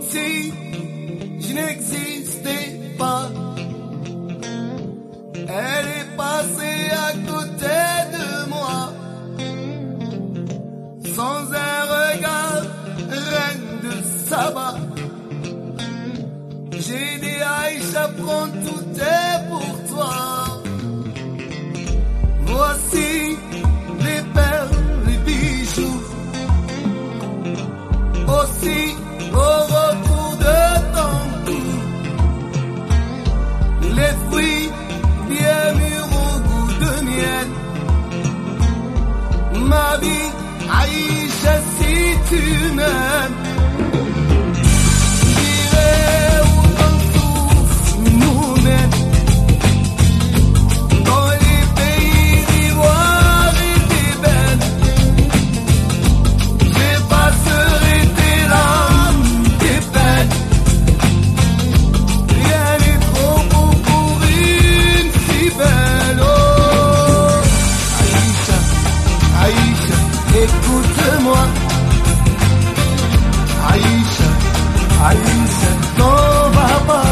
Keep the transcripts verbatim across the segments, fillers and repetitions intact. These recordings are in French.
si je n'existais pas. Elle est passée à côté de moi, sans un regard, reine de Saba. J'ai dit Aïcha, prends tout est pour toi. Voici les perles, les bijoux, aussi au retour de ton cou, les fruits bien mûrs au goût de miel. Ma vie, Aïcha, si tu m'aimes, j'irai où ton souffle nous mène, dans les pays d'ivoire et d'ébène. J'effacerai tes larmes, tes peines. Rien n'est trop beau pour une si belle. Oh, Aïcha, Aïcha, écoute-moi. Aïcha, Aïcha, t'en vas pas.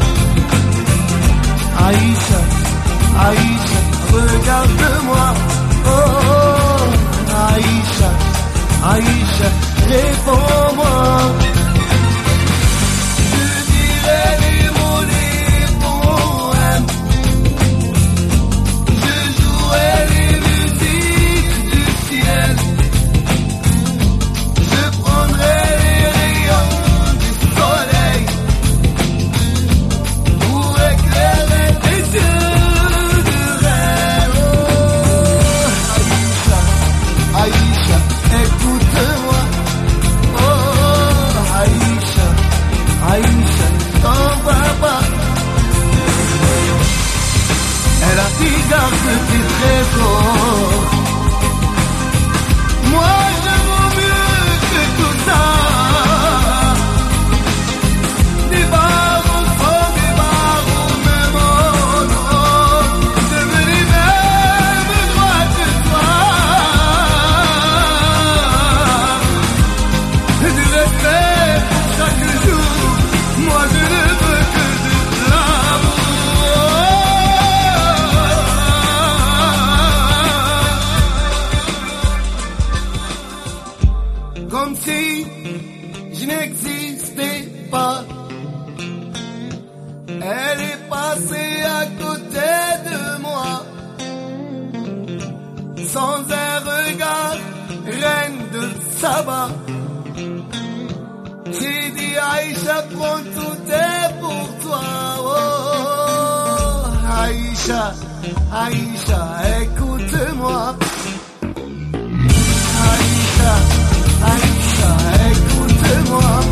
Aïcha, Aïcha, regarde-moi. Oh, oh, Aïcha, Aïcha, réponds-moi. Je dirai les mots, les poèmes. Je jouerai les musiques du ciel. Je prendrai les rayons du soleil pour éclairer tes yeux de rêve. Oh, Aïcha, Aïcha, écoute-moi. Oh, Aïcha, Aïcha, t'en vas pas. Elle a dit garde tes trésors. Moi je vaux mieux que tout ça. Des barreaux sans des barreaux, même en or. Je veux les mêmes droits que toi. Du respect pour chaque jour. Moi je ne veux que de l'amour. Comme si je n'existais pas. Elle est passée à côté de moi, sans un regard, reine de Saba. J'ai dit Aïcha, prends tout est pour toi. Oh, Aïcha, Aïcha, écoute-moi. Aïcha, Aïcha, écoute-moi.